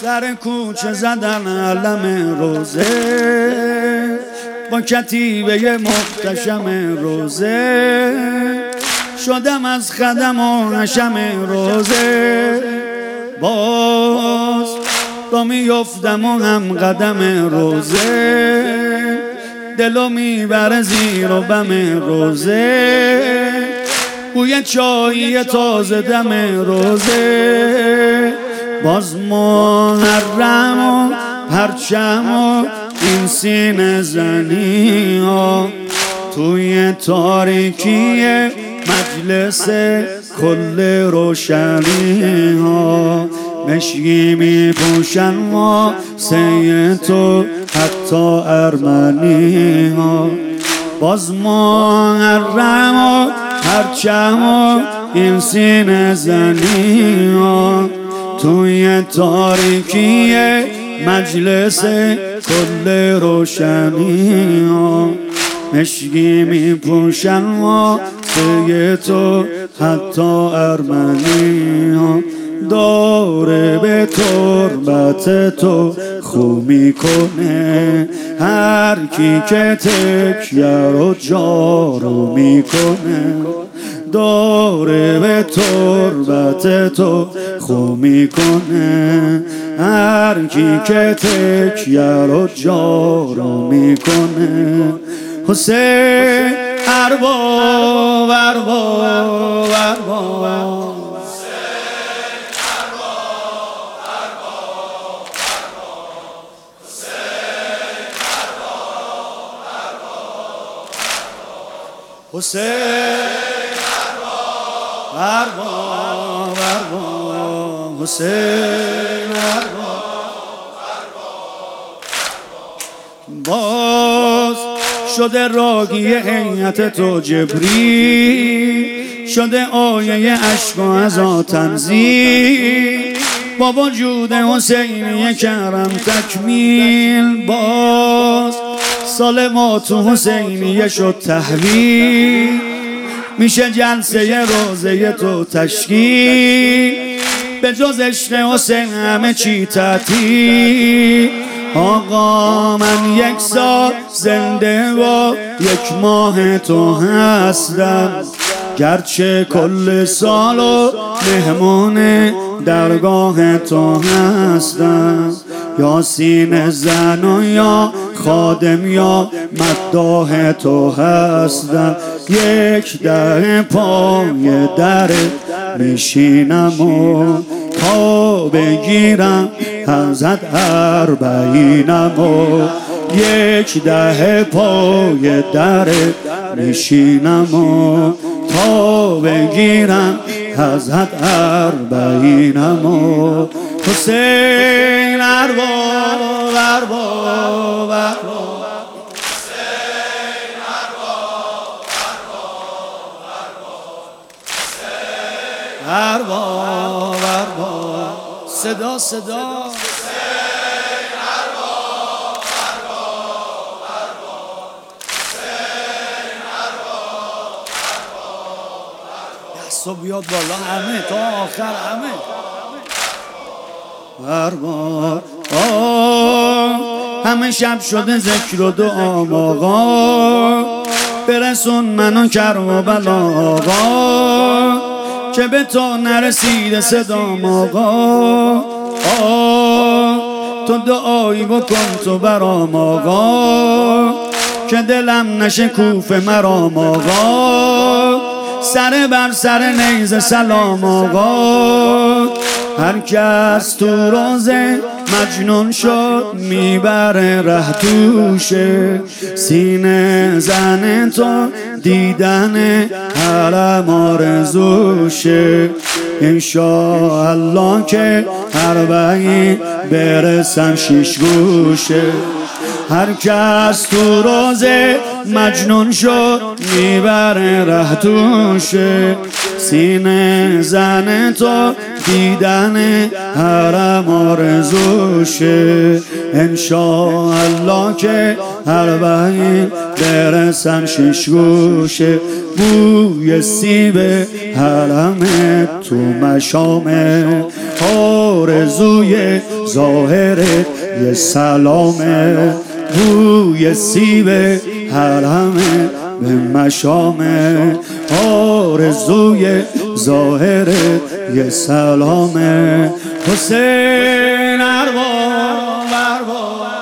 سر کوچه زدن علم روزه، با کتیبه محتشم روزه، شدم از خدم و حشم روزه. باز با میفتم و هم قدم روزه، دلو میبره زیر و بم روزه، بوی چایی تازه دم روزه. باز محرم و پرچم و این سینه زنی ها، توی تاریکی مجلس کل روشنی ها، مشکی می پوشن واسه تو حتی ارمنی ها. باز محرم و پرچم و این سینه زنی ها، توی تاریکی مجلس کل روشنی ها، مشکی می پوشن واسه تو حتی ارمنی ها. داره به تربت تو خو میکنه هر کی که تکیه رو جارو میکنه، داره به تربت تو خو میکنه هر کی که تکیه رو جارو میکنه. حسین ارباب ارباب ارباب، حسین ارباب ارباب، حسین ارباب. باز شده راگی هیئت تو جبریل، شده آیه عشق و عزا تنزیل، با وجود حسینی کرم تکمیل. باز سال ما تو حسینیه شد تحویل، میشه جلسه روزه تو تشکیل، به جز عشق حسین همه چی تعطیل. آقا من یک سال زنده و یک ماه تو هستم، گرچه کل سال و مهمون درگاه تو هستم، یا سینه زن و یا خادم یا مداح تو هستم. یک ده پای در میشینم و تا بگیرم حضرت اربعینم و یک ده پای در میشینم و تا بگیرم حضرت اربعینم و حسین ارباب ارباب ارباب، ارباب ارباب، صدا صدا دستو بیاد بالا همه تا آخر همه. ارباب همه شب شده ذکر و دعا آقا، برسون منو کربلا آقا، که به تو نرسیده صدام آقا. تو دعایی بکن تو برام آقا، که دلم نشه کوف مرام آقا، سر بر سر نیزه سلام آقا. هر کس تو روزه مجنون شد میبره ره توشه، سینه زن تو دیدن حرم آرزوشه. انشاءالله که اربعین برسم شیش گوشه. هر کس تو روزه مجنون شد میبره ره توشه، سینه زن تو دیدن حرم آرزوشه انشاءالله که اربعین برسم شش گوشه بوی سیب حرم تو مشامه آرزوی ظاهرت یه سلامه بوی سیب حرم به مشامه آرزوی ظاهرت یه سلامه حسین ارباب